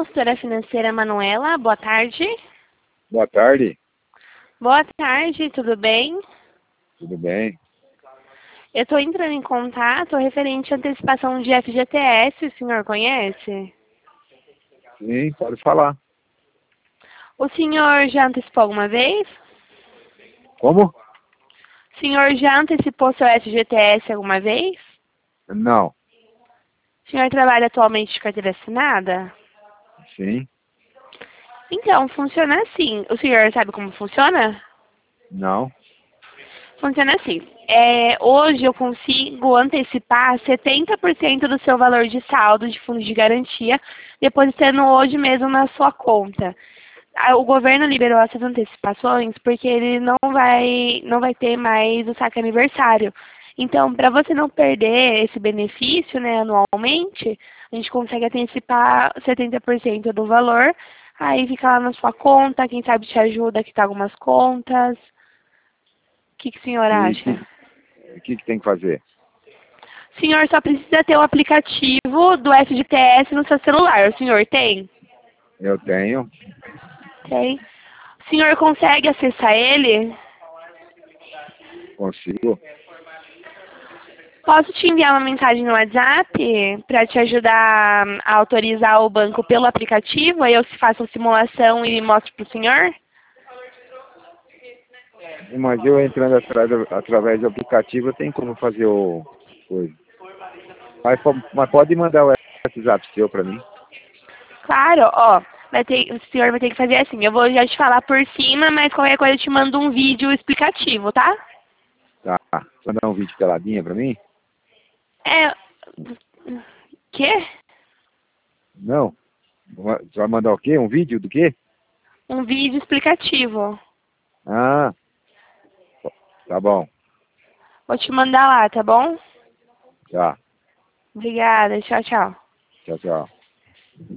consultora financeira Manuela. Boa tarde. Boa tarde. Boa tarde, tudo bem? Tudo bem? Eu estou entrando em contato referente à antecipação de FGTS, o senhor conhece? Sim, pode falar. O senhor já antecipou alguma vez? Como? O senhor já antecipou seu FGTS alguma vez? Não. O senhor trabalha atualmente de carteira assinada? Sim. Então, funciona assim. O senhor sabe como funciona? Não. Funciona assim. Hoje eu consigo antecipar 70% do seu valor de saldo de fundo de garantia, depositando hoje mesmo na sua conta. O governo liberou essas antecipações porque ele não vai ter mais o saque aniversário. Então, para você não perder esse benefício, né, anualmente, a gente consegue antecipar 70% do valor, aí fica lá na sua conta, quem sabe te ajuda a quitar algumas contas. O que o senhor E acha? o que tem que fazer? O senhor só precisa ter o aplicativo do FGTS no seu celular. O senhor tem? Eu tenho. Tem. O senhor consegue acessar ele? Consigo. Posso te enviar uma mensagem no WhatsApp para te ajudar a autorizar o banco pelo aplicativo? Aí eu faço a simulação e mostro para o senhor? Mas eu entrando através do aplicativo, eu tenho como fazer o coisa. Mas pode mandar o WhatsApp seu para mim. Claro, ó. O senhor vai ter que fazer assim. Eu vou já te falar por cima, mas qualquer coisa eu te mando um vídeo explicativo, tá? Tá. Mandar um vídeo peladinha para mim? É. Quê? Não. Você vai mandar o quê? Um vídeo do quê? Um vídeo explicativo. Ah, tá bom. Vou te mandar lá, tá bom? Tá. Obrigada. Tchau, tchau. Tchau, tchau.